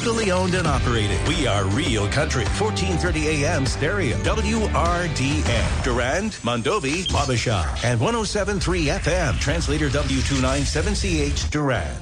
locally owned and operated. We are Real Country, 1430 AM stereo, WRDN. Durand, Mondovi, Wabasha, and 107.3 FM, translator W297CH, Durand.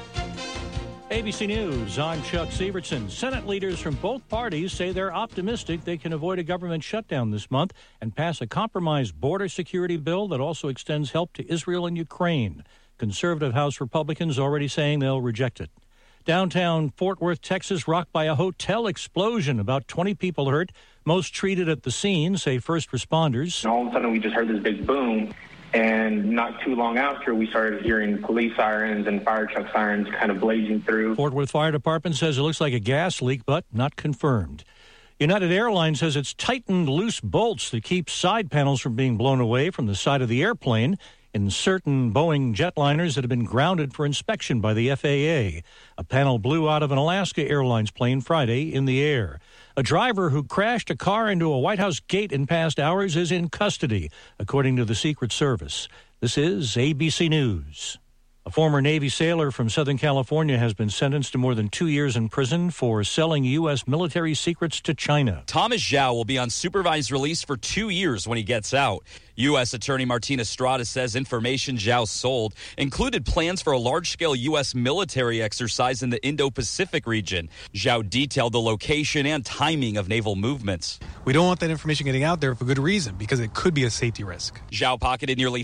ABC News, I'm Chuck Sievertson. Senate leaders from both parties say they're optimistic they can avoid a government shutdown this month and pass a compromise border security bill that also extends help to Israel and Ukraine. Conservative House Republicans already saying they'll reject it. Downtown Fort Worth, Texas, rocked by a hotel explosion. About 20 people hurt, most treated at the scene, say first responders. And all of a sudden, we just heard this big boom. And not too long after, we started hearing police sirens and fire truck sirens kind of blazing through. Fort Worth Fire Department says it looks like a gas leak, but not confirmed. United Airlines says it's tightened loose bolts that keep side panels from being blown away from the side of the airplane in certain Boeing jetliners that have been grounded for inspection by the FAA. A panel blew out of an Alaska Airlines plane Friday in the air. A driver who crashed a car into a White House gate in past hours is in custody, according to the Secret Service. This is ABC News. A former Navy sailor from Southern California has been sentenced to more than 2 years in prison for selling U.S. military secrets to China. Thomas Zhao will be on supervised release for 2 years when he gets out. U.S. Attorney Martina Estrada says information Zhao sold included plans for a large-scale U.S. military exercise in the Indo-Pacific region. Zhao detailed the location and timing of naval movements. We don't want that information getting out there for good reason, because it could be a safety risk. Zhao pocketed nearly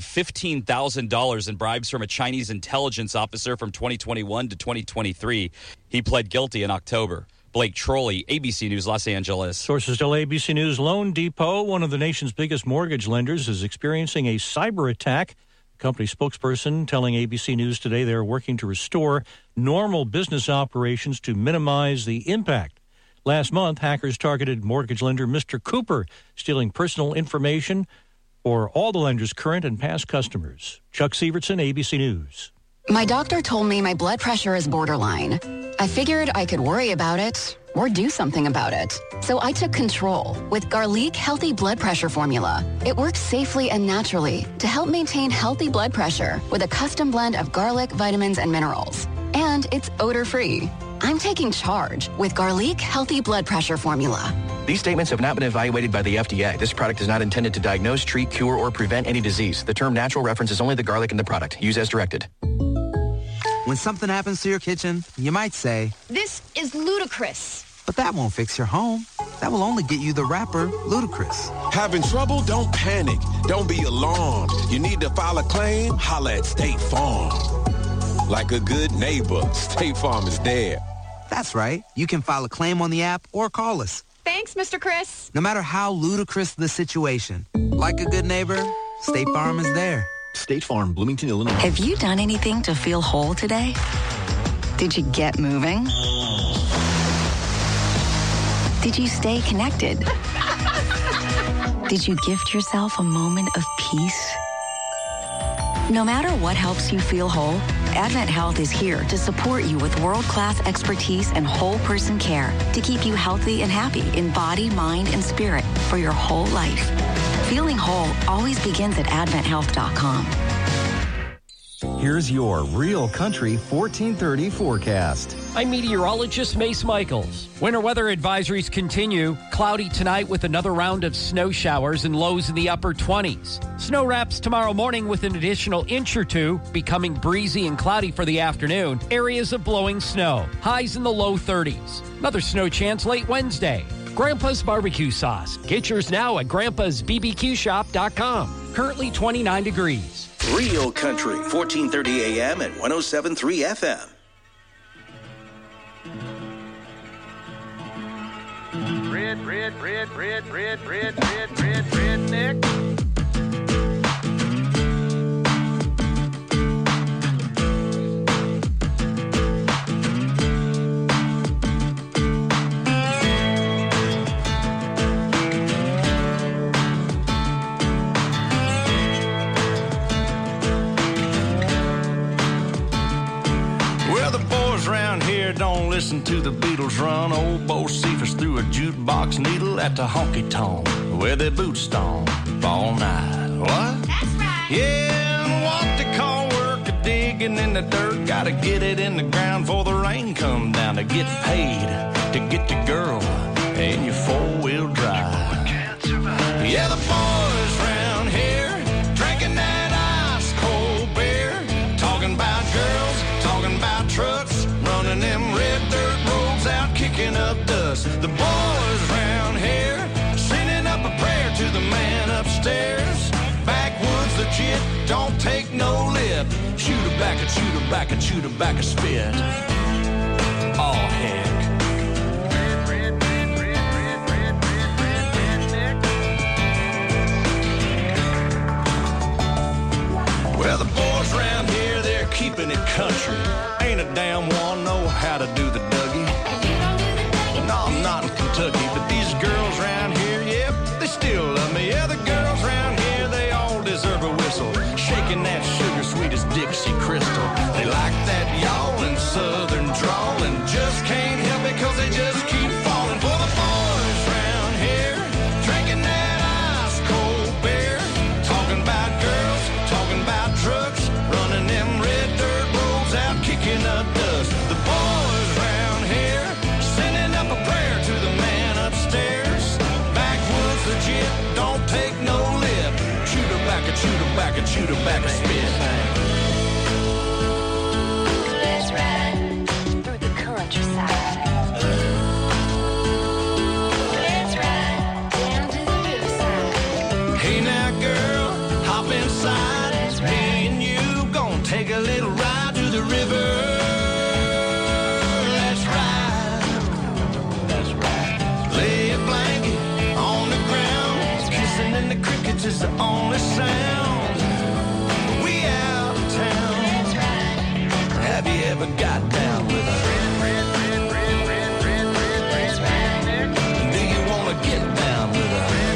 $15,000 in bribes from a Chinese intelligence officer from 2021 to 2023. He pled guilty in October. Blake Trolley, ABC News, Los Angeles. Sources tell ABC News Loan Depot, one of the nation's biggest mortgage lenders, is experiencing a cyber attack. The company spokesperson telling ABC News today they're working to restore normal business operations to minimize the impact. Last month, hackers targeted mortgage lender Mr. Cooper, stealing personal information for all the lender's current and past customers. Chuck Sievertson, ABC News. My doctor told me my blood pressure is borderline. I figured I could worry about it or do something about it. So I took control with Garlic Healthy Blood Pressure Formula. It works safely and naturally to help maintain healthy blood pressure with a custom blend of garlic, vitamins, and minerals. And it's odor-free. I'm taking charge with Garlic Healthy Blood Pressure Formula. These statements have not been evaluated by the FDA. This product is not intended to diagnose, treat, cure, or prevent any disease. The term natural references only the garlic in the product. Use as directed. When something happens to your kitchen, you might say, "This is ludicrous." But that won't fix your home. That will only get you the rapper, Ludacris. Having trouble? Don't panic. Don't be alarmed. You need to file a claim? Holla at State Farm. Like a good neighbor, State Farm is there. That's right. You can file a claim on the app or call us. Thanks, Mr. Chris. No matter how ludicrous the situation, like a good neighbor, State Farm is there. State Farm, Bloomington, Illinois. Have you done anything to feel whole today? Did you get moving? Did you stay connected? Did you gift yourself a moment of peace? No matter what helps you feel whole, Advent Health is here to support you with world-class expertise and whole person care to keep you healthy and happy in body, mind, and spirit for your whole life. Feeling whole always begins at AdventHealth.com. Here's your Real Country 1430 forecast. I'm meteorologist Mace Michaels. Winter weather advisories continue. Cloudy tonight with another round of snow showers and lows in the upper 20s. Snow wraps tomorrow morning with an additional inch or two, becoming breezy and cloudy for the afternoon. Areas of blowing snow. Highs in the low 30s. Another snow chance late Wednesday. Grandpa's Barbecue Sauce. Get yours now at grandpa'sbbqshop.com. Currently 29 degrees. Real Country, 1430 AM and 107.3 FM. Redneck. Don't listen to the Beatles run. Old Bo Cephas threw a jukebox needle at the honky-tonk where their boots stomp all night. What? That's right. Yeah, and what they call work a dig digging in the dirt, gotta get it in the ground before the rain come down to get paid, to get the girl in your four-wheel drive. Yeah, the boys round here drinking that ice-cold beer, talking about girls, talking about trucks, running them red dirt roads out, kicking up dust. The boys round here sending up a prayer to the man upstairs. Backwoods legit, don't take no lip. Shoot her back and shoot her back and shoot her back a spit. Oh, heck. Well, the boys around here, they're keeping it country. Ain't a damn one know how to do the Dougie. No, I'm not in Kentucky, but these girls around here, yep, they still love me. Yeah, the girls around here, they all deserve a whistle. Shaking that sugar sweet as Dixie Crystal. They like that yawling southern drawl and just can't help it cause they just keep falling for the boys around here. Drinking that ice cold beer. Talking about girls, talking about trucks, running them red dirt roads out, kicking up dust. The boys around here sending up a prayer to the man upstairs. Backwoods legit, don't take no lip. Shoot her back and shoot her back and shoot her back a spit. Let's ride through the countryside. Let's ride down to the riverside. Hey now girl, hop inside. Me and you gonna take a little ride to the river. Let's ride. That's right. Lay a blanket on the ground. Kissing in the crickets is the only sound. We out of town. That's right. Have you ever got down with a Let's ride. Do you wanna get down with a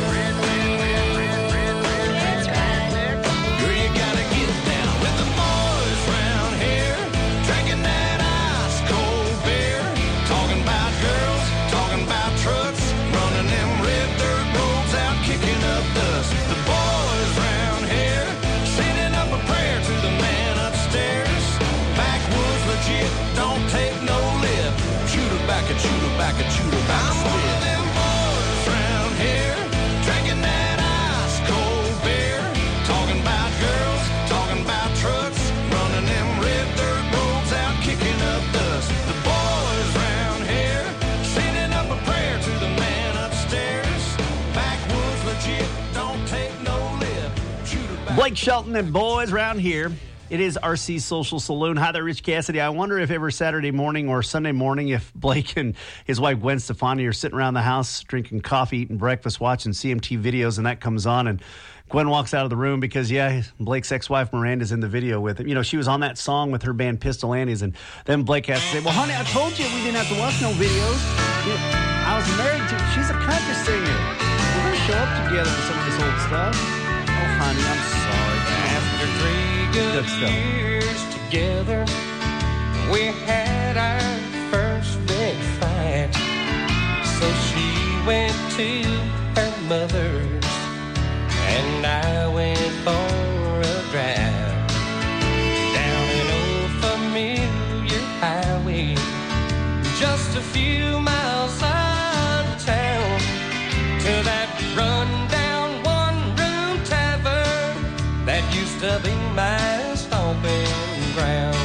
Let's ride. Girl, you gotta get down with the boys round here. Drinking that ice cold beer. Talking about girls, talking about trucks, running them red dirt roads out, kicking up dust. The boys round here sending up a prayer to the man upstairs. Backwoods legit, don't take no lip. Shoot her back and shoot her back and shoot her back. I'm one of them boys round here, drinking that ice cold beer. Talking about girls, talking about trucks, running them red dirt roads out, kicking up dust. The boys round here sending up a prayer to the man upstairs. Backwoods legit, don't take no lip. Shoot her back. Blake Shelton and boys round here. It is RC's Social Saloon. Hi there, Rich Cassidy. I wonder if every Saturday morning or Sunday morning, if Blake and his wife Gwen Stefani are sitting around the house drinking coffee, eating breakfast, watching CMT videos, and that comes on, and Gwen walks out of the room because, yeah, Blake's ex-wife Miranda's in the video with him. You know, she was on that song with her band Pistol Annies, and then Blake has to say, well, honey, I told you we didn't have to watch no videos. I was married to, she's a country singer. We're going to show up together for some of this old stuff. Oh, honey, I'm sorry. After 3 good years together, we had our first big fight. So she went to her mother's, and I went for a drive down an old familiar highway, just a few miles out of town, to that rundown one-room tavern that used to be my stomping ground.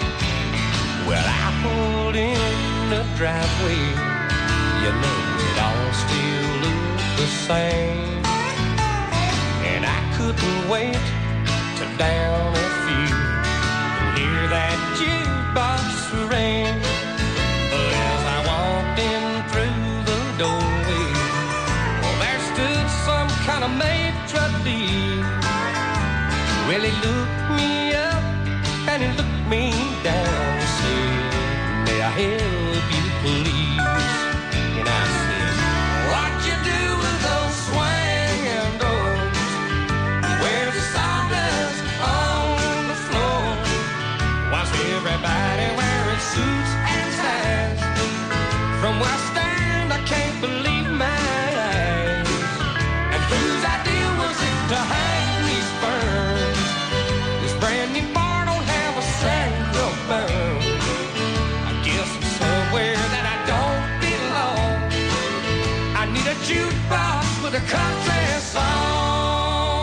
Well, I pulled in the driveway, you know it all still looked the same, and I couldn't wait to down a few and hear that jukebox ring. But as I walked in through the doorway, well, there stood some kind of maitre d'. Well, he looked me up and he looked me down and said, may I help you, please? And I said, what you do with those swinging doors? Where's the sawdust on the floor? Why's everybody wearing suits and ties? From where I stand, I can't believe my eyes. And whose idea was it to hang these ferns? This brand new bar don't have a sound. with a country song.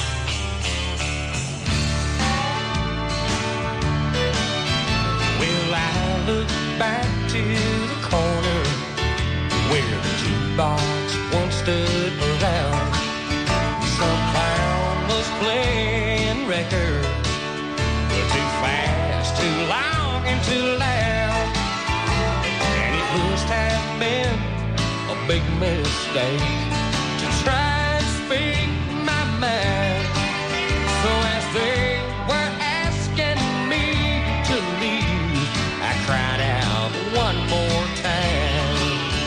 Well, I look back to the corner where the jukebox once stood around. Some clown was playing records, too fast, too long, and too loud. And it must have been a big mistake to try and speak my mind. So as they were asking me to leave, I cried out one more time.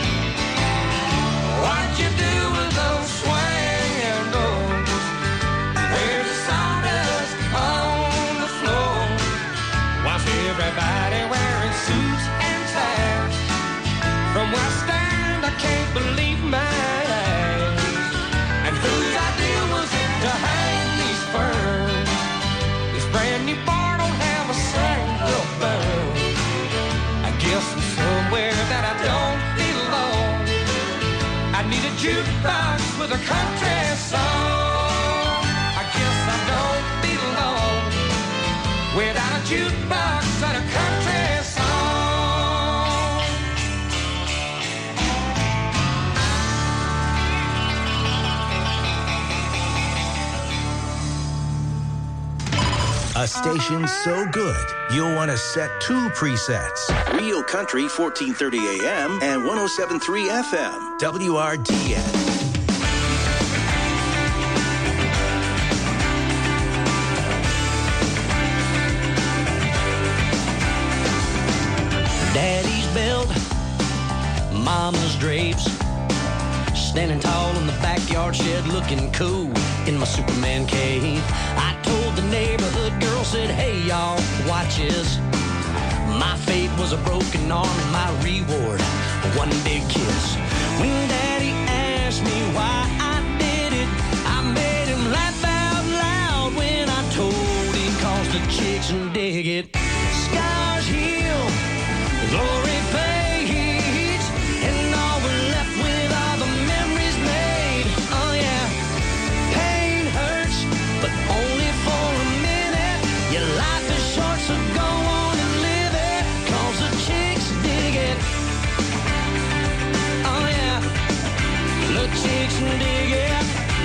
What'd you do with those swinging doors? Where's the sawdust on the floor? Why's everybody wearing suits and ties? From where I stand, I can't believe my eyes. And whose idea was it to hang these ferns? This brand new bar don't have a single burn. I guess I'm somewhere that I don't belong. I need a jukebox with a country song. I guess I don't belong without a jukebox and a country song. A station so good, you'll want to set 2 presets. Real Country 1430 AM and 107.3 FM. WRDN. Daddy's belt, mama's drapes. Standing tall in the backyard shed looking cool in my Superman cave. I told the neighborhood girl, said, hey y'all, watch this. My fate was a broken arm and my reward, one big kiss. When Daddy asked me why I did it, I made him laugh out loud when I told him, cause the chicks dig it. Scars heal, glory fades, and all we're left with are the memories made. Oh yeah, pain hurts, but only for a minute. Your life is short, so go on and live it, cause the chicks dig it. Oh yeah, the chicks dig it.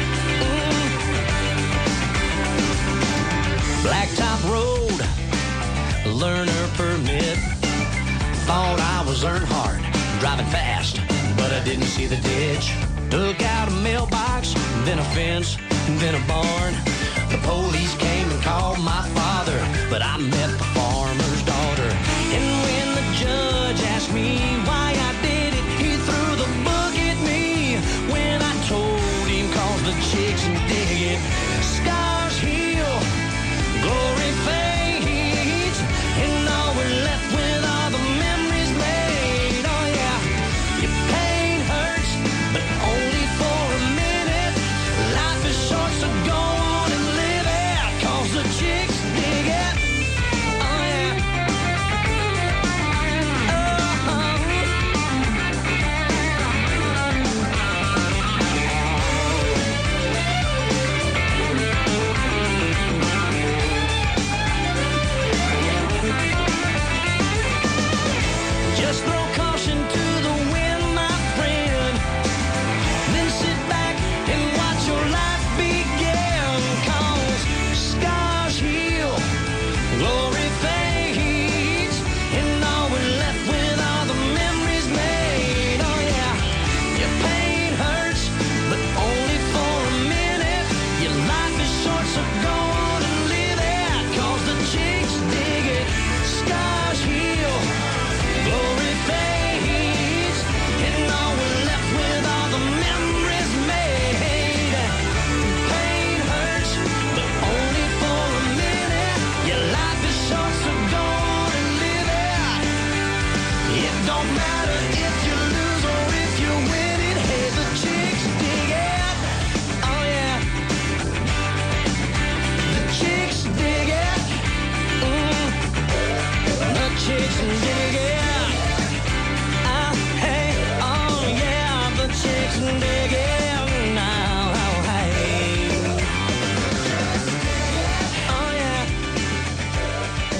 Blacktop road, learner permit. Thought I was Earnhardt, driving fast, but I didn't see the ditch. Took out a mailbox, then a fence, then a barn. The police came and called my father, but I met the farmer's daughter. And when the judge asked me why I did it, he threw the book at me when I told him, cause the chicks dig it. Scars heal, glory fades, and all we're left with are the memories made. Oh yeah, your pain hurts, but only for a minute. Life is short, so go on and live it, cause the chicks dig it. Oh yeah.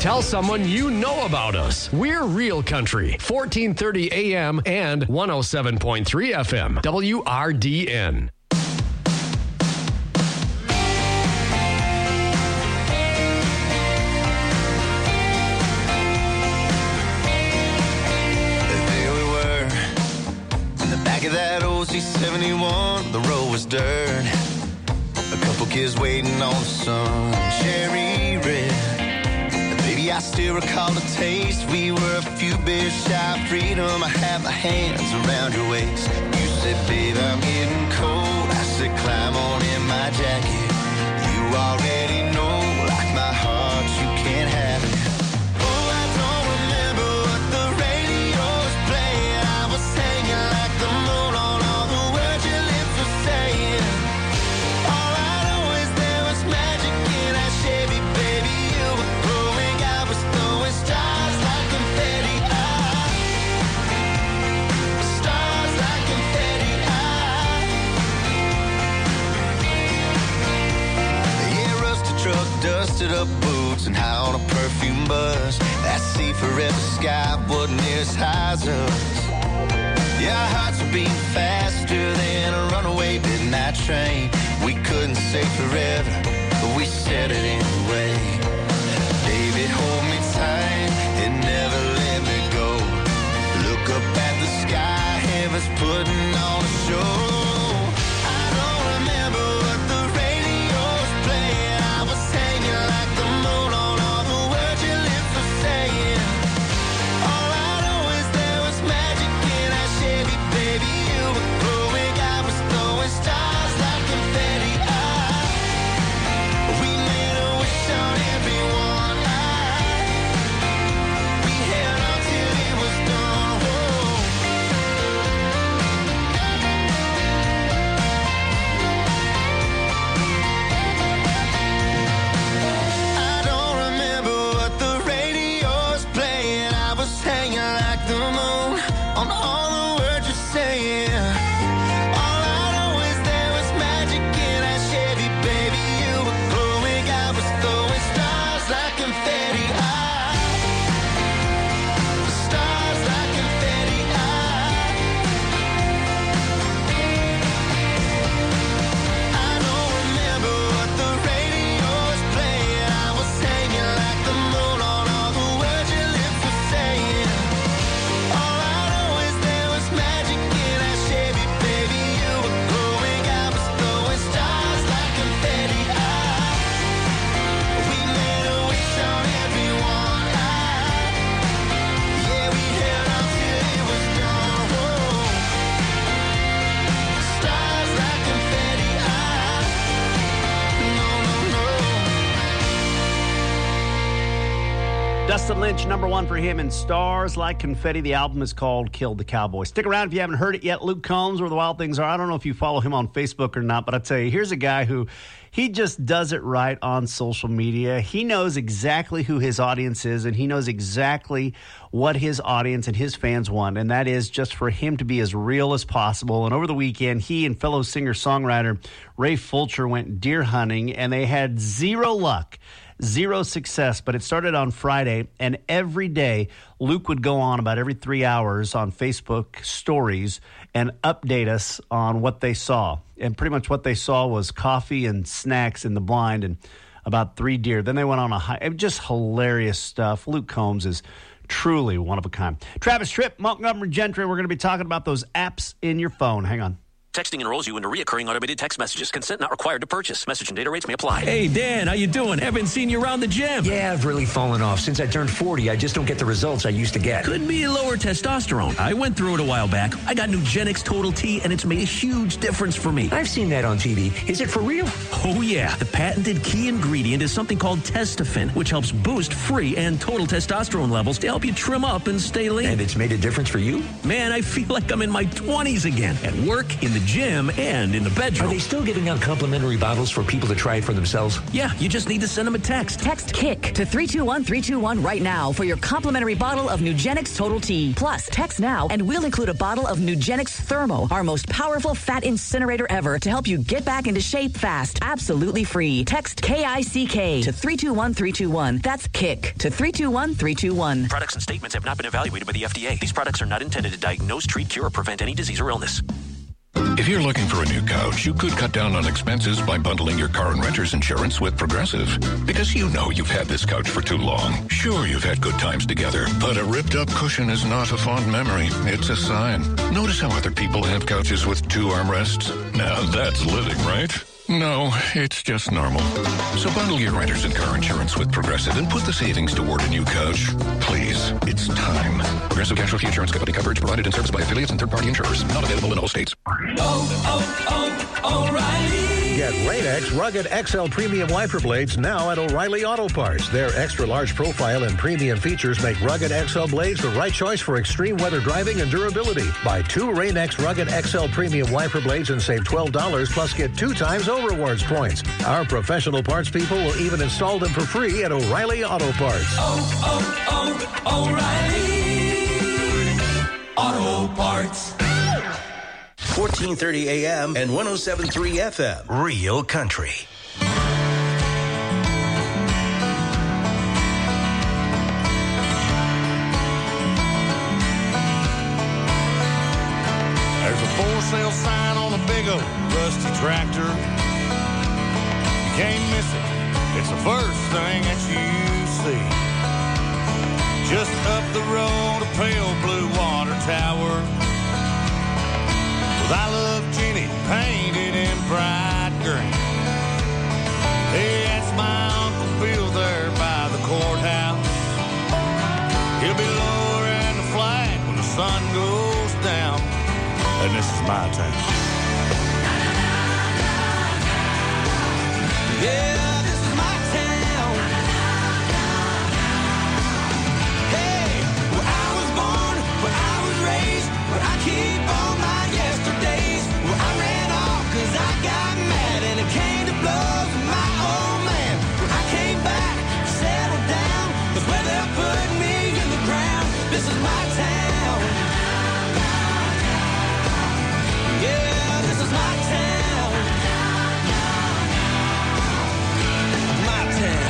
Tell someone you know about us. We're Real Country, 1430 AM and 107.3 FM, WRDN. There we were, in the back of that old C71, the road was dirt. A couple kids waiting on the sun, cherry red. Baby, I still recall the taste. We were a few beers shy of freedom. I had my hands around your waist. You said, babe, I'm getting cold. I said, climb on in my jacket. You already know, like my heart, you can't have it. Oh, I don't remember what the radio was playing. I was hanging like the moon on all the words your lips were saying. All I know is there was magic in that Chevy, baby. You were glowing, I was throwing stars like confetti. Stars like confetti. Yeah, rusted truck, dusted up boots, and high on a perfume buzz. That sea forever sky wasn't near as high as us. Yeah, our hearts were beating faster than a runaway midnight train. We couldn't say forever, but we said it anyway. Baby, hold me tight and never let me go. Look up at the sky, heaven's putting on a show. I don't remember what the radio was playing. I was hanging like the moon on all the words your lips were saying. All I know is there was magic in that Chevy, baby. You were glowing, I was throwing stars like confetti. We made a wish on everyone. We held on till it was done. I don't remember what the radio was playing. I was hanging like the moon on all the words you're saying. All I know is there was magic in that Chevy, baby. You were glowing, I was throwing stars like confetti. Stars like confetti. I don't remember what the radio was playing. I was hanging like the moon on all the words your lips were saying. All I know is there was magic in that Chevy, baby. You were glowing, I was throwing stars like confetti. We made a wish on everyone. Yeah, we held on till it was done. Stars like confetti. No, no, no. Dustin Lynch, number one for him in Stars Like Confetti. The album is called Killed the Cowboy. Stick around if you haven't heard it yet. Luke Combs, Where the Wild Things Are. I don't know if you follow him on Facebook or not, but I tell you, here's a guy who he just does it right on social media. He knows exactly who his audience is, and he knows exactly what his audience and his fans want, and that is just for him to be as real as possible. And over the weekend, he and fellow singer-songwriter Ray Fulcher went deer hunting, and they had zero luck. Zero success, but it started on Friday, and every day Luke would go on about every 3 hours on Facebook stories and update us on what they saw. And pretty much what they saw was coffee and snacks in the blind and about 3 deer. Then they went on a hike. Just hilarious stuff. Luke Combs is truly one of a kind. Travis Tripp, Montgomery Gentry, we're going to be talking about those apps in your phone. Hang on. Texting enrolls you into reoccurring automated text messages. Consent not required to purchase. Message and data rates may apply. Hey, Dan, how you doing? Haven't seen you around the gym. Yeah, I've really fallen off. Since I turned 40, I just don't get the results I used to get. Could be lower testosterone. I went through it a while back. I got Nugenix Total T, and it's made a huge difference for me. I've seen that on TV. Is it for real? Oh, yeah. The patented key ingredient is something called Testofen, which helps boost free and total testosterone levels to help you trim up and stay lean. And it's made a difference for you? Man, I feel like I'm in my 20s again. At work, in the gym, and in the bedroom. Are they still giving out complimentary bottles for people to try it for themselves? Yeah, you just need to send them a text. Text KICK to 321-321 right now for your complimentary bottle of Nugenix Total T. Plus, text now and we'll include a bottle of Nugenix Thermo, our most powerful fat incinerator ever, to help you get back into shape fast. Absolutely free. Text KICK to 321-321. That's KICK to 321-321. Products and statements have not been evaluated by the FDA. These products are not intended to diagnose, treat, cure, or prevent any disease or illness. If you're looking for a new couch, you could cut down on expenses by bundling your car and renter's insurance with Progressive. Because you know you've had this couch for too long. Sure, you've had good times together, but a ripped-up cushion is not a fond memory. It's a sign. Notice how other people have couches with 2 armrests? Now that's living, right? No, it's just normal. So bundle your renters and car insurance with Progressive and put the savings toward a new couch. Please, it's time. Progressive Casualty Insurance Company coverage provided and serviced by affiliates and third-party insurers. Not available in all states. O'Reilly. Get Rain-X Rugged XL Premium Wiper Blades now at O'Reilly Auto Parts. Their extra large profile and premium features make Rugged XL blades the right choice for extreme weather driving and durability. Buy 2 Rain-X Rugged XL Premium Wiper Blades and save $12 plus get 2 times O-Rewards points. Our professional parts people will even install them for free at O'Reilly Auto Parts. O'Reilly Auto Parts. 1430 AM and 107.3 FM. Real Country. There's a for sale sign on a big old rusty tractor. You can't miss it. It's the first thing that you see. Just up the road, a pale blue water tower. With I Love Jenny painted in bright green. Hey, that's my Uncle Bill there by the courthouse. He'll be lowering the flag when the sun goes down. And this is my town. Yeah, this is my town. Hey, where I was born, where I was raised, where I keep all my yesterdays. Where I ran off 'cause I got mad and it came to blows with my old man. Where I came back, settled down, that's where they'll put me in the ground. This is my town. Yeah, this is my town. My town.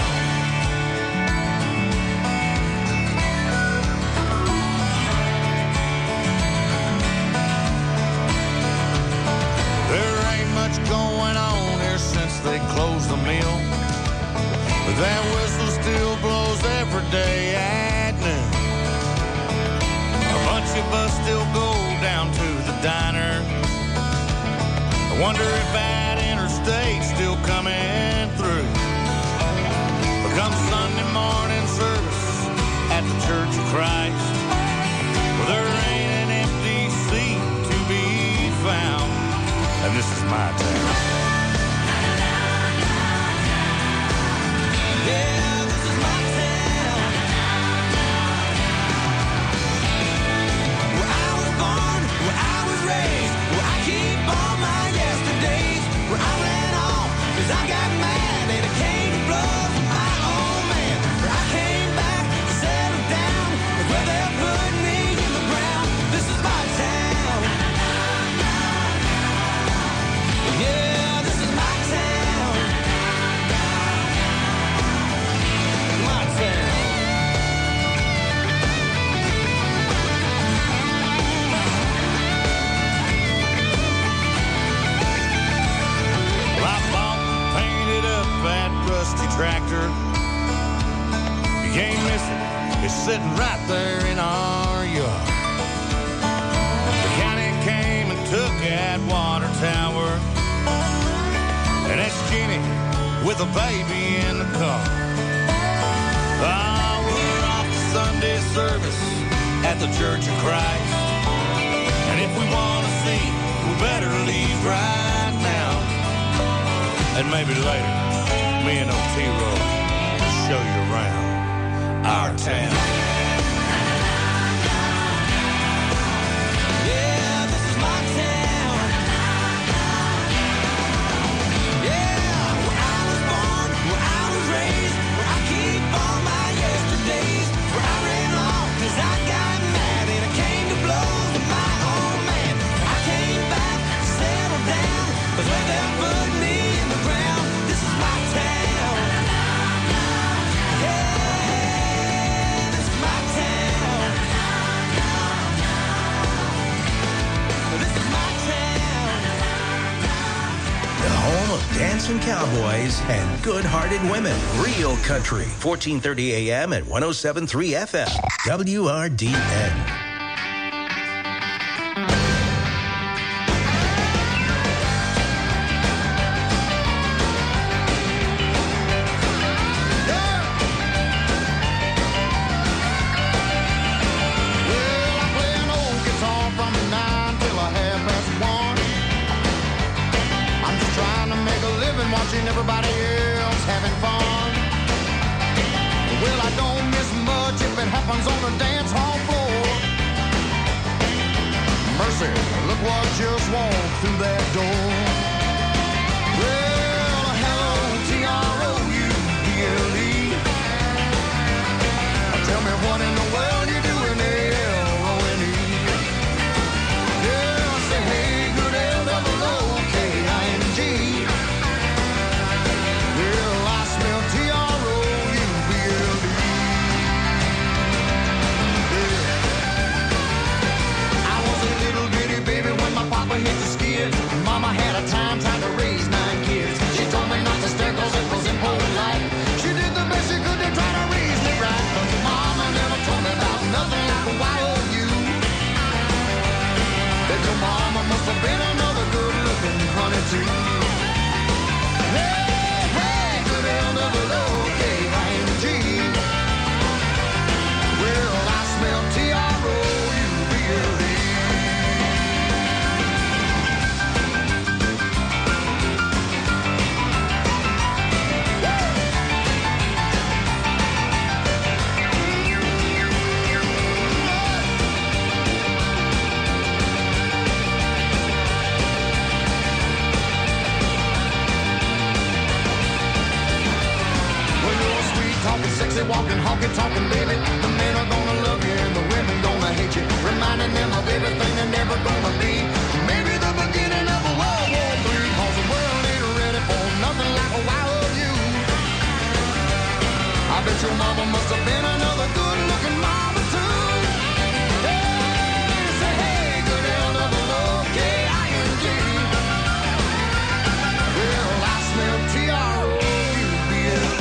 There ain't much going on here since they closed the mill. But that whistle still blows every day at noon. A bunch of us still go down to the diner. I wonder if that interstate's still coming through. But come Sunday morning service at the Church of Christ, well, there ain't an empty seat to be found. And this is my town. Yeah, this is my town. Where I was born, where I was raised, where I keep all my yesterdays. Where I ran off 'cause I got mad and it came to blows with my old man. Where I came back, settled down, where they'll put me in the ground. This is my town. Yeah, this is my town. My town. Well, I bought and painted up that rusty tractor. You can't miss it. It's sitting right there in our yard. The county came and took that water tower. And that's Jenny with a baby in the car. Oh, we're off to Sunday service at the Church of Christ. And if we want to see, we better leave right now. And maybe later, me and Otero will show you around our town. Yeah, this is my town. of dancing cowboys and good-hearted women. Real Country, 1430 AM at 107.3 FM. WRDN. Everybody else having fun. Well, I don't miss much if it happens on the dance hall floor. Mercy, look what just walked through that door. Well, hello, T-R-O-U-B-L-E. Tell me what in the world you doing, L-O-N-E. Yeah, I say, hey, good L-O-O-K-I-N-G. Papa hit the skid. Mama had a time trying to raise 9 kids. She told me not to stare cause it was impolite. She did the best she could to try to raise me right. But your mama never told me about nothing like a Y-O-U. That your mama must have been another good-looking honey too. Hey, hey, good L-O-O-K-I-N-G. Well, I smell T-R-O-U-B-L-E. Sexy walking, honky talking, baby. The men are gonna love you and the women gonna hate you. Reminding them of everything they're never gonna be. Maybe the beginning of a World War III. Cause the world ain't ready for nothing like a Y-O-U. I bet your mama must have been another good looking mama too. Hey, say hey, good L-O-O-K-I-N-G. Well, I smell T-R-O-U-B-L-E.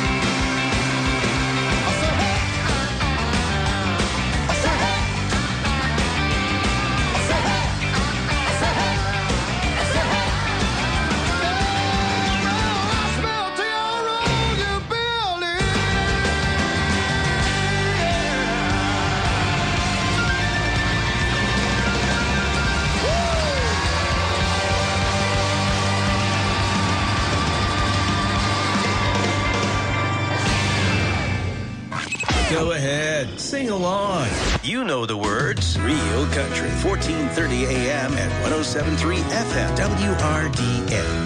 Go ahead, sing along. You know the words. Real Country, 1430 AM at 107.3 FM, WRDN.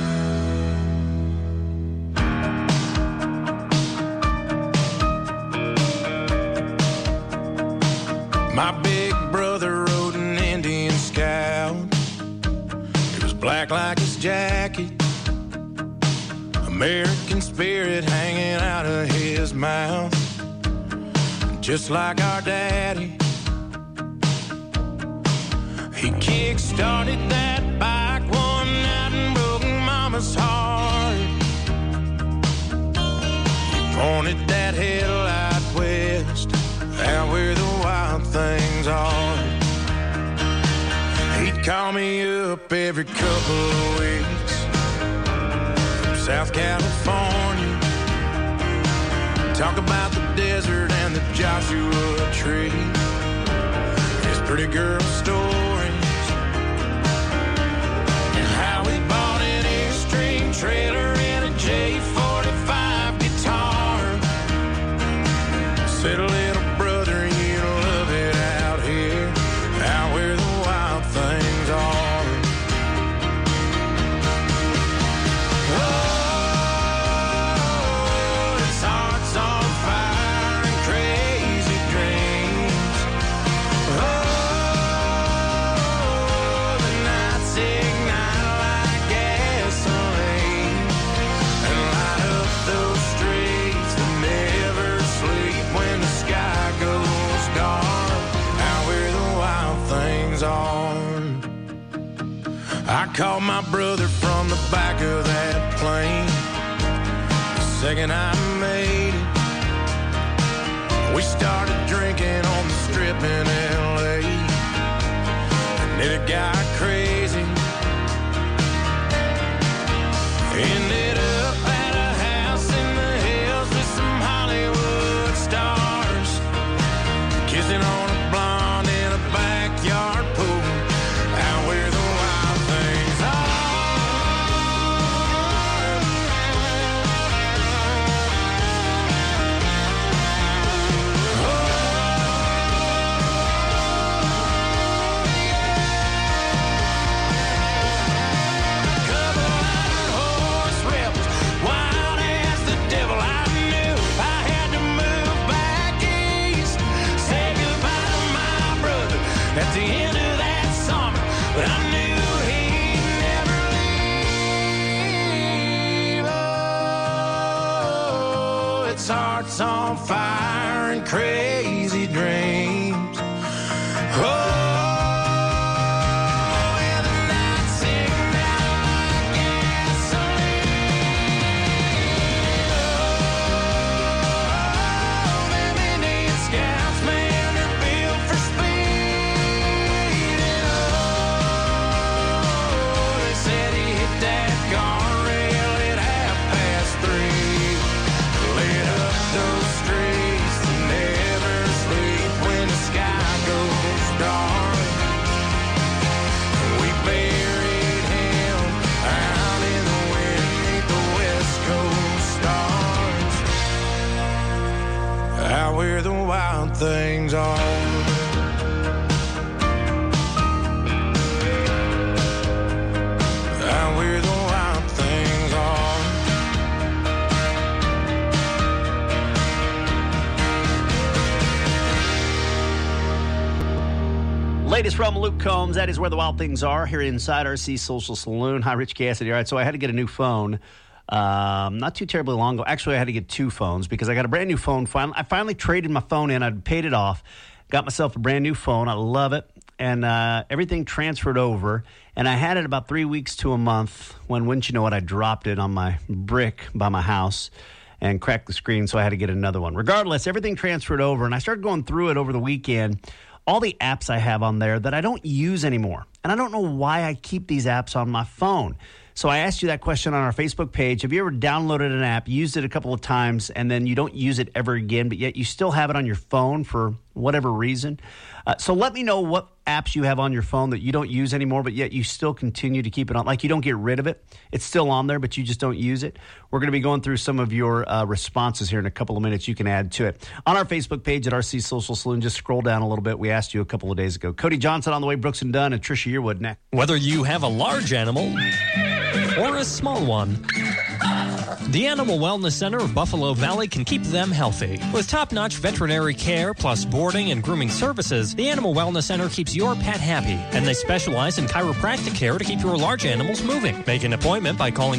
My big brother rode an Indian Scout. It was black like his jacket, American spirit hanging out of his mouth. Just like our daddy, he kick-started that bike one night and broke Mama's heart. He pointed that headlight west, out where the wild things are. He'd call me up every couple of weeks from South California, talk about the desert and the Joshua Tree, his pretty girl stories, and how he bought an Extreme trailer and a J45 guitar. Said, little brother, you'll love it out here, out where the wild things are. I called my brother from the back of that second I made it. We started drinking on the strip in L.A. And then it got crazy. Ended up at a house in the hills with some Hollywood stars, kissing on a blonde in a backyard pool, out where the wild things are. At the end of that summer, but I knew he'd never leave. Oh, it's hearts on fire and crazy dreams. Oh. Where the wild things are. Out where the wild things are. Latest from Luke Combs. That is Where the Wild Things Are here inside RC Social Saloon. Hi, Rich Cassidy. All right, so I had to get a new phone. Not too terribly long ago. Actually, I had to get two phones because I got a brand new phone. I finally traded my phone in. I'd paid it off. Got myself a brand new phone. I love it. And everything transferred over. And I had it about 3 weeks to a month when, wouldn't you know it, I dropped it on my brick by my house and cracked the screen, so I had to get another one. Regardless, everything transferred over. And I started going through it over the weekend. All the apps I have on there that I don't use anymore. And I don't know why I keep these apps on my phone. So I asked you that question on our Facebook page. Have you ever downloaded an app, used it a couple of times, and then you don't use it ever again, but yet you still have it on your phone for whatever reason? So let me know what apps you have on your phone that you don't use anymore, but yet you still continue to keep it on. Like you don't get rid of it. It's still on there, but you just don't use it. We're going to be going through some of your responses here in a couple of minutes. You can add to it. On our Facebook page at RC Social Saloon, just scroll down a little bit. We asked you a couple of days ago. Cody Johnson on the way, Brooks and Dunn, and Trisha Yearwood next. Whether you have a large animal or a small one, the Animal Wellness Center of Buffalo Valley can keep them healthy. With top-notch veterinary care plus boarding and grooming services, the Animal Wellness Center keeps your pet happy, and they specialize in chiropractic care to keep your large animals moving. Make an appointment by calling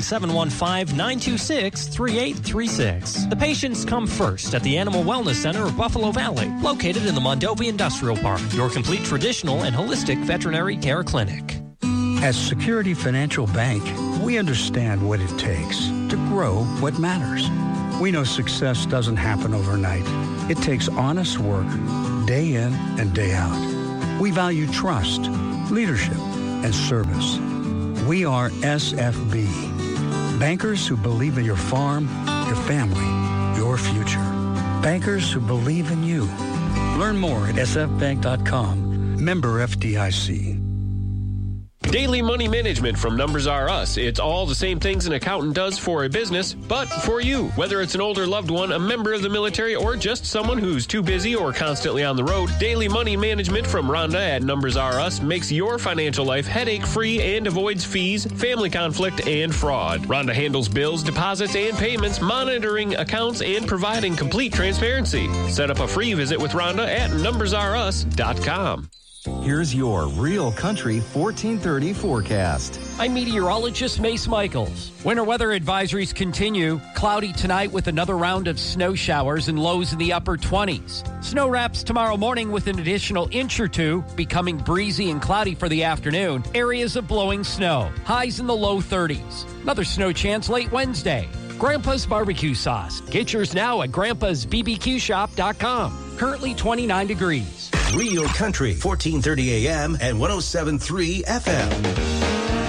715-926-3836. The patients come first at the Animal Wellness Center of Buffalo Valley, located in the Mondovi Industrial Park, your complete traditional and holistic veterinary care clinic. As Security Financial Bank, we understand what it takes to grow what matters. We know success doesn't happen overnight. It takes honest work, day in and day out. We value trust, leadership, and service. We are SFB, bankers who believe in your farm, your family, your future. Bankers who believe in you. Learn more at sfbank.com. Member FDIC. Daily Money Management from Numbers R Us. It's all the same things an accountant does for a business, but for you. Whether it's an older loved one, a member of the military, or just someone who's too busy or constantly on the road, Daily Money Management from Rhonda at Numbers R Us makes your financial life headache-free and avoids fees, family conflict, and fraud. Rhonda handles bills, deposits, and payments, monitoring accounts, and providing complete transparency. Set up a free visit with Rhonda at numbersrus.com. Here's your Real Country 1430 forecast. I'm meteorologist Mace Michaels. Winter weather advisories continue. Cloudy tonight with another round of snow showers and lows in the upper 20s. Snow wraps tomorrow morning with an additional inch or two, becoming breezy and cloudy for the afternoon. Areas of blowing snow. Highs in the low 30s. Another snow chance late Wednesday. Grandpa's Barbecue Sauce. Get yours now at grandpasbbqshop.com. Currently 29 degrees. Real Country, 1430 AM and 107.3 FM.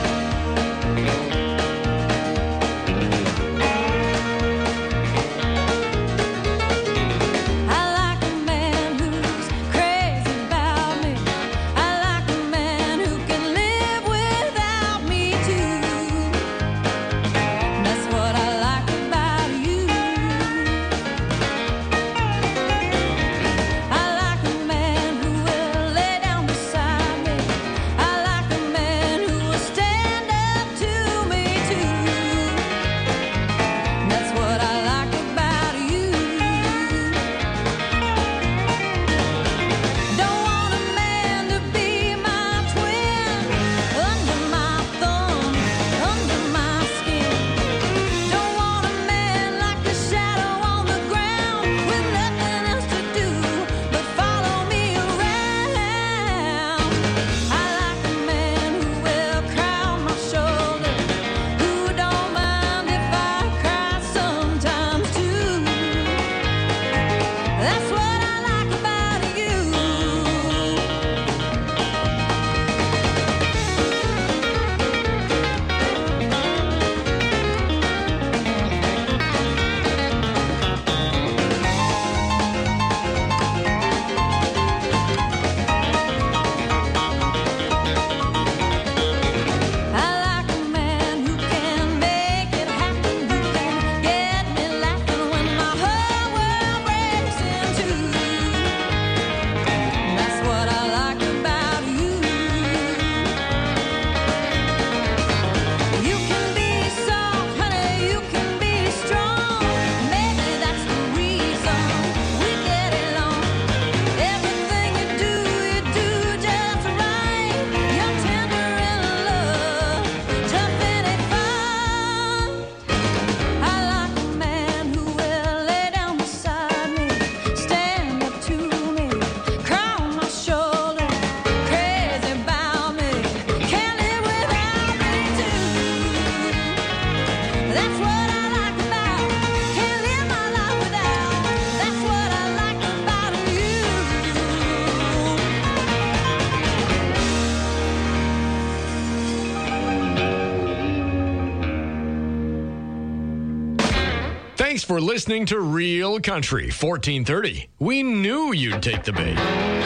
Thanks for listening to Real Country 1430. We knew you'd take the bait.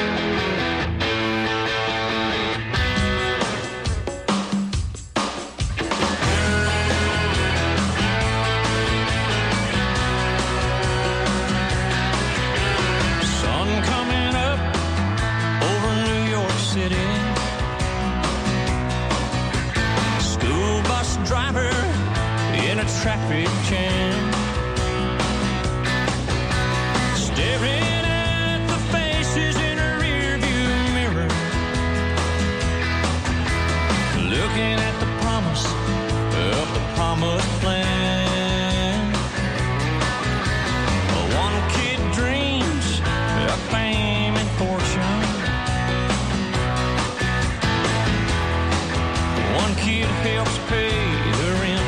Sun coming up over New York City. School bus driver in a traffic jam. Staring at the faces in a rearview mirror. Looking at the promise of the promised land. One kid dreams of fame and fortune. One kid helps pay the rent.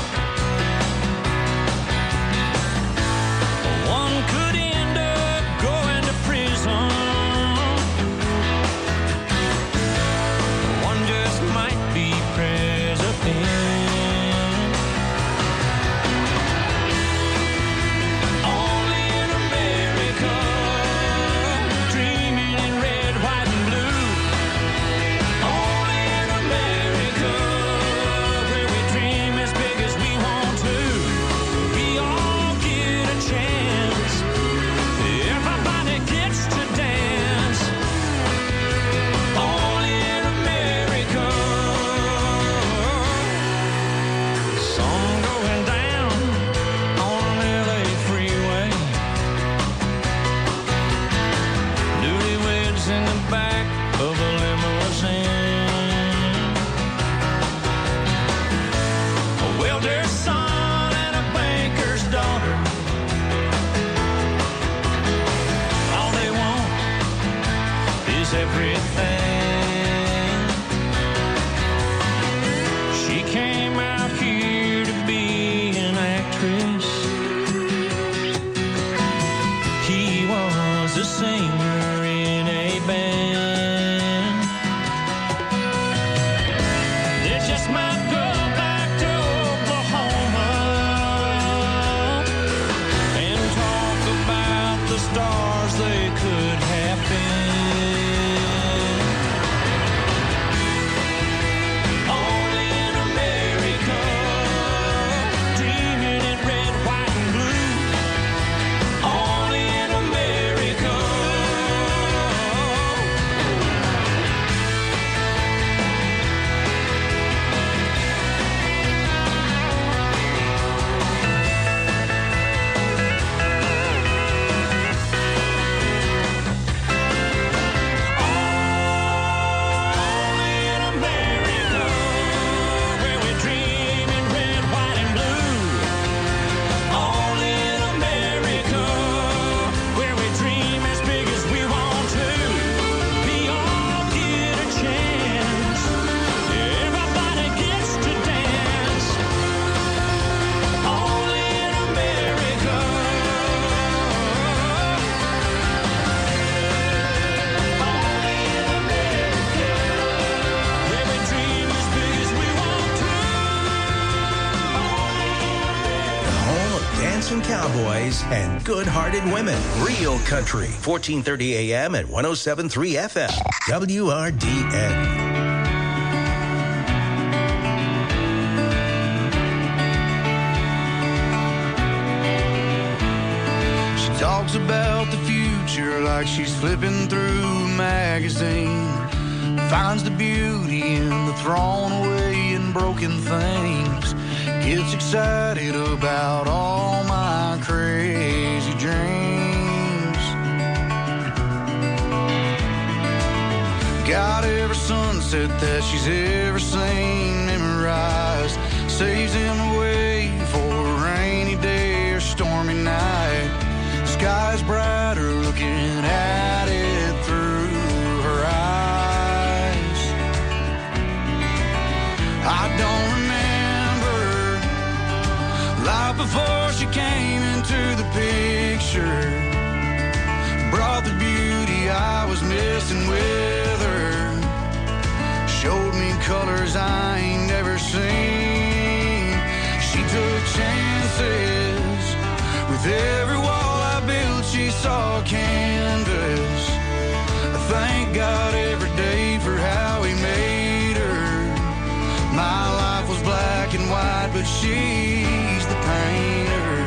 One could end up going to prison. One just might be president. Only in America, dreaming in red, white, and blue. Only in America, where we dream as big as we want to. We all get a chance. Everybody gets to dance. Only in America. Sun going down on an LA freeway. Newlyweds in the back of a limousine. A welder's son and a banker's daughter. All they want is everything. She came out here to be an actress. handsome cowboys and good-hearted women. Real Country, 1430 AM at 107.3 FM. WRDN. Talks about the future like she's flipping through a magazine. Finds the beauty in the thrown away and broken things. Gets excited about all my crazy dreams. Got every sunset that she's ever seen memorized. Saves him away for a rainy day or stormy night. Sky's brighter looking at it through her eyes. I don't remember life before she came into the picture. Brought the beauty I was missing with her. Showed me colors I ain't never seen. She took chances with every wall she saw canvas. I thank God every day for how he made her. My life was black and white, but she's the painter.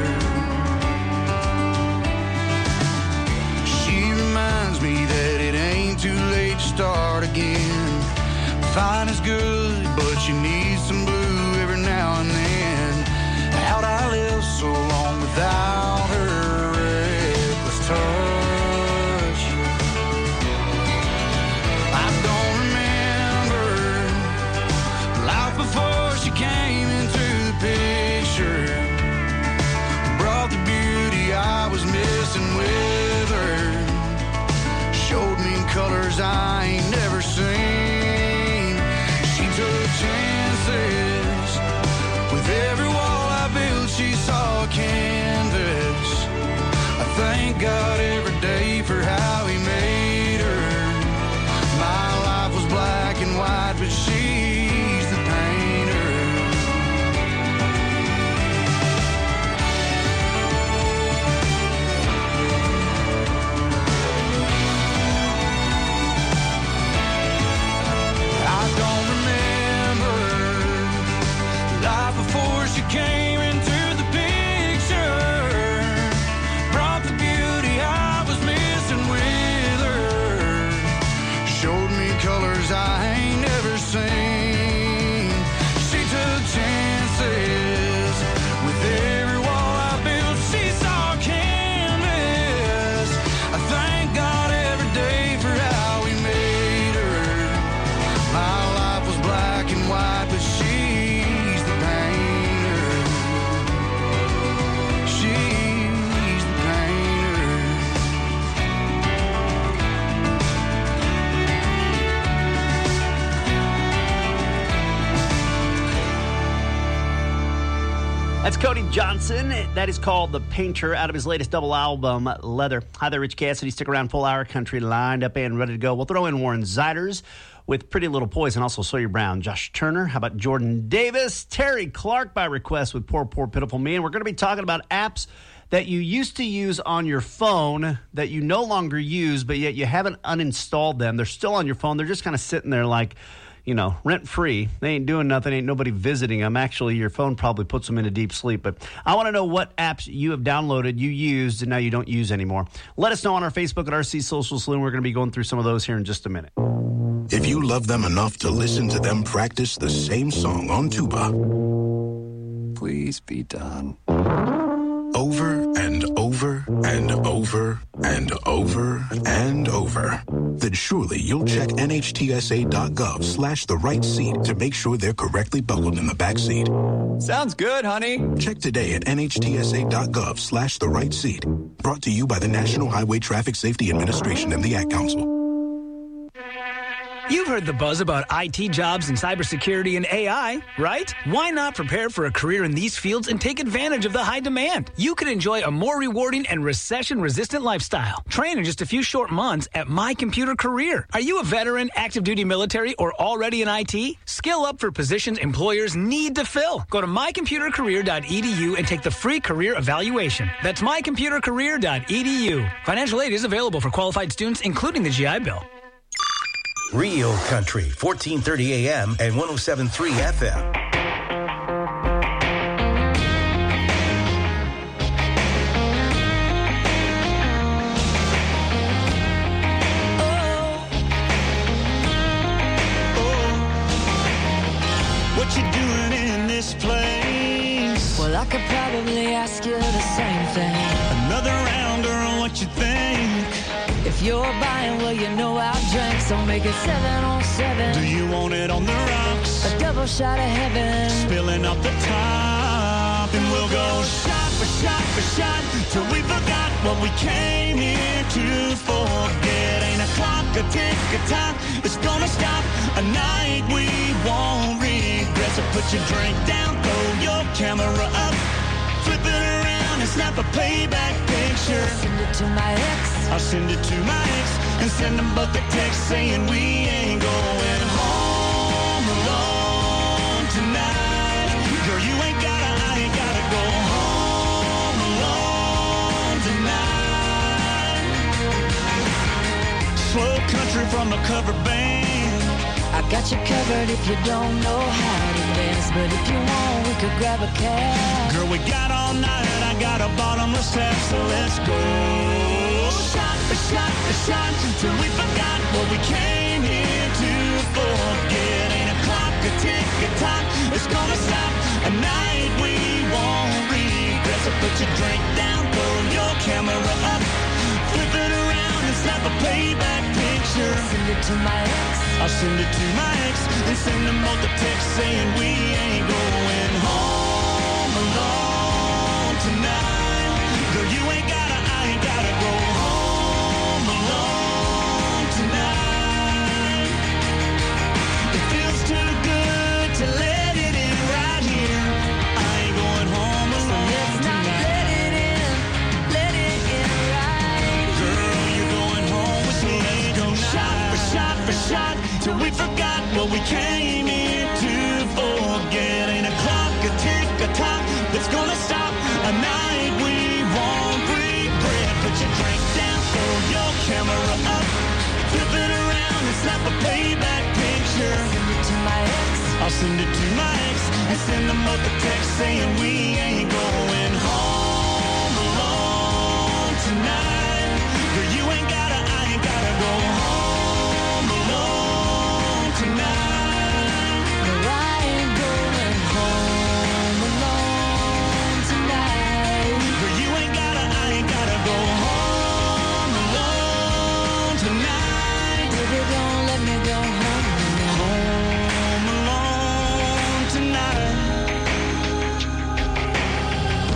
She reminds me that it ain't too late to start again. Fine is good, but you need some blue every now and then. How'd I live so long without her touch? I don't remember life before she came into the picture. Brought the beauty I was missing with her. Showed me colors I ain't never seen. She took chances with every wall I built. She saw a canvas. Thank God every day for how he made her. My life was black and white, but she's the painter. I don't remember life before she came into the picture. Colors I ain't never seen. She took chances with every wall I built. She saw canvas. I thank God every day for how he made her. My life was black and white, but she's the painter. She's the painter. That's Cody Johnson. That is called The Painter out of his latest double album, Leather. Hi there, Rich Cassidy. Stick around, full hour country lined up and ready to go. We'll throw in Warren Ziders with Pretty Little Poison, also Sawyer Brown, Josh Turner. How about Jordan Davis? Terry Clark by request with Poor, Poor, Pitiful Me. And we're going to be talking about apps that you used to use on your phone that you no longer use, but yet you haven't uninstalled them. They're still on your phone. They're just kind of sitting there like, you know, rent-free. They ain't doing nothing. Ain't nobody visiting them. Actually, your phone probably puts them into deep sleep. But I want to know what apps you have downloaded, you used, and now you don't use anymore. Let us know on our Facebook at RC Social Saloon. We're going to be going through some of those here in just a minute. If you love them enough to listen to them practice the same song on tuba, please be done. Over and over and over and over and over, then surely you'll check NHTSA.gov/the right seat to make sure they're correctly buckled in the back seat. Sounds good, honey. Check today at NHTSA.gov/the right seat. Brought to you by the National Highway Traffic Safety Administration and the Ad Council. You've heard the buzz about IT jobs in cybersecurity and AI, right? Why not prepare for a career in these fields and take advantage of the high demand? You could enjoy a more rewarding and recession-resistant lifestyle. Train in just a few short months at My Computer Career. Are you a veteran, active duty military, or already in IT? Skill up for positions employers need to fill. Go to mycomputercareer.edu and take the free career evaluation. That's mycomputercareer.edu. Financial aid is available for qualified students, including the GI Bill. Real Country, 1430 AM and 107.3 FM. What you doing in this place? Well, I could probably ask you the same thing. Another round, girl, what you think? If you're buying, well, you know I'll drink, so make it 7 on 7. Do you want it on the rocks? A double shot of heaven. Spilling off the top, and we'll go shot for shot for shot till we forgot what we came here to forget. Ain't a clock, a tick, a time, it's gonna stop. A night we won't regret. So put your drink down, throw your camera up, flip it around and snap a playback picture. Send it to my ex. I'll send it to my ex and send them both a text saying we ain't going home alone tonight. Girl, you ain't gotta, I ain't gotta go home alone tonight. Slow country from a cover band. I got you covered if you don't know how to dance, but if you want, we could grab a cab. Girl, we got all night, I got a bottomless tap, so let's go. Shot for shot for shot, till we forgot what we came here to forget. Ain't a clock, a tick, a tock, it's gonna stop. A night we won't regret. So put your drink down, throw your camera up, flip it around and snap a playback picture. Send it to my ex. I'll send it to my ex and send them both a text saying we ain't going home alone tonight. Girl, you ain't gotta, I ain't gotta go home alone tonight. It feels too good to let it in right here. I ain't going home alone Let's not let it in right. Girl, you're going home with me. Let's go shot for shot for shot till we forgot what we came here to forget. Ain't a clock, a tick, a tock that's gonna stop. A night we won't regret. Put your drink down, throw your camera up, flip it around and snap a playback picture. Send it to my ex. I'll send it to my ex and send them both a text saying we ain't going home alone tonight. Girl, you ain't gotta, I ain't gotta go home alone tonight. No, I ain't going home alone tonight. Girl, you ain't gotta, I ain't gotta go home alone tonight. Baby, don't let me go home alone tonight.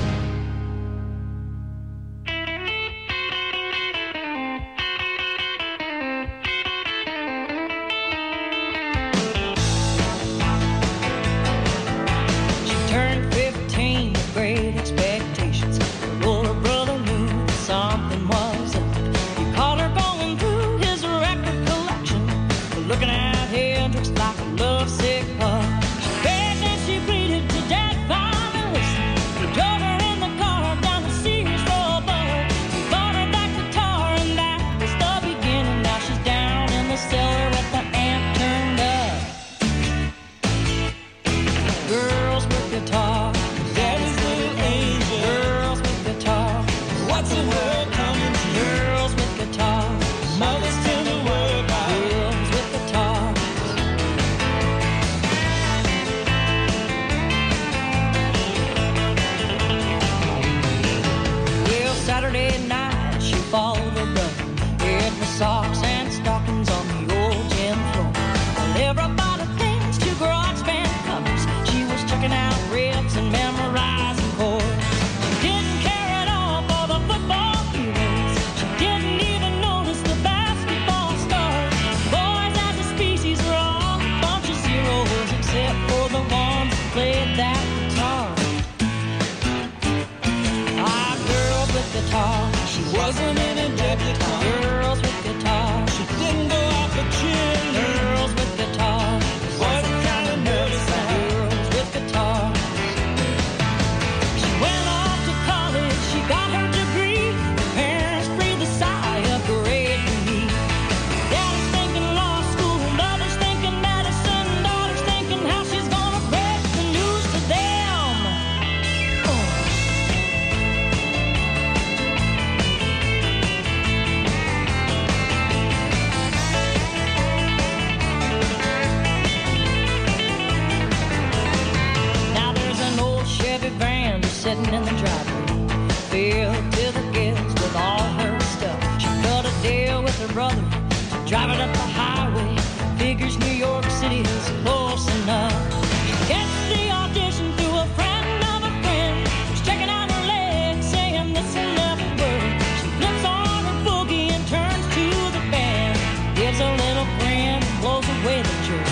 in the driveway, filled to the gills with all her stuff. She cut a deal with her brother, driving up the highway. Figures New York City is close enough. She gets the audition through a friend of a friend. She's checking out her legs, saying this will never work. She flips on her boogie and turns to the band, gives a little grin, blows away the jerk.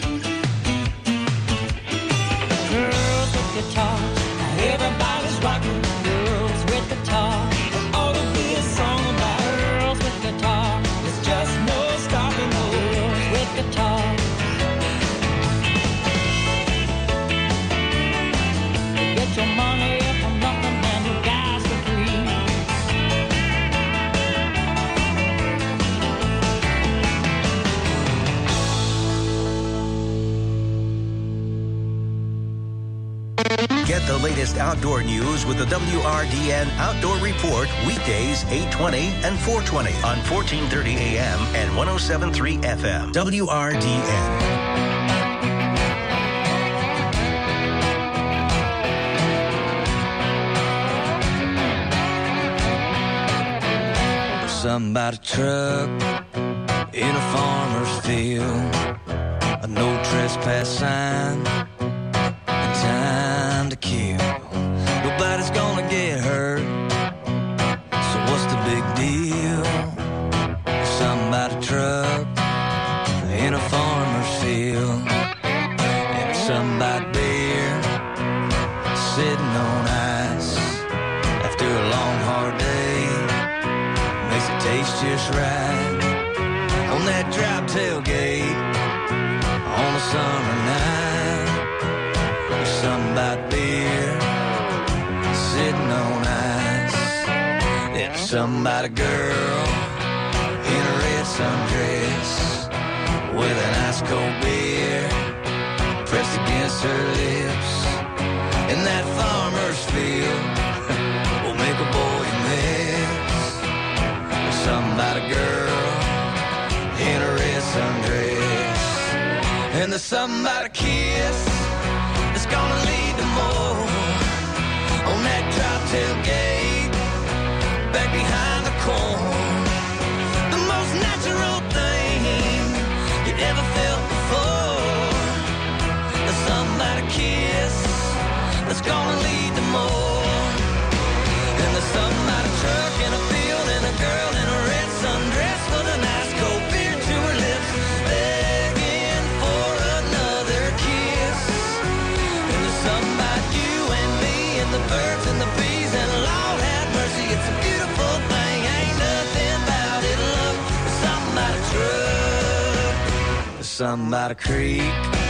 Girls with guitars, now everybody's rocking. Girls with guitars, there ought to be a song about girls with guitars. There's just no stopping girls with guitars. You get your money from nothing and your guys for free. Get the latest outdoor news with the WRDN Outdoor Report weekdays 8:20 and 4:20 on 1430 AM and 107.3 FM. WRDN. Somebody truck in a farmer's field, a no trespass sign, and time to kill. Nobody's gonna get hurt, so what's the big deal? Somebody truck in a farmer's field, and somebody beer sitting on ice after a long hard day. Makes it taste just right on that drop tailgate on a summer night. There's something about beer sitting on ice. There's something about a girl in a red sundress with an ice cold beer pressed against her lips. In that farmer's field will make a boy miss. Something about a girl in a red sundress. And there's something about a kiss that's gonna lead to more. On that drop tailgate, back behind the corn. The most natural thing you ever felt before. There's something about a kiss that's gonna lead to more. And there's something about a truck in a field and a girl in a red sundress with a nice cold beer to her lips, begging for another kiss. And there's something about you and me and the birds and the bees, and Lord have mercy, it's a beautiful thing. Ain't nothing about it, love. There's something about a truck, there's something about a creek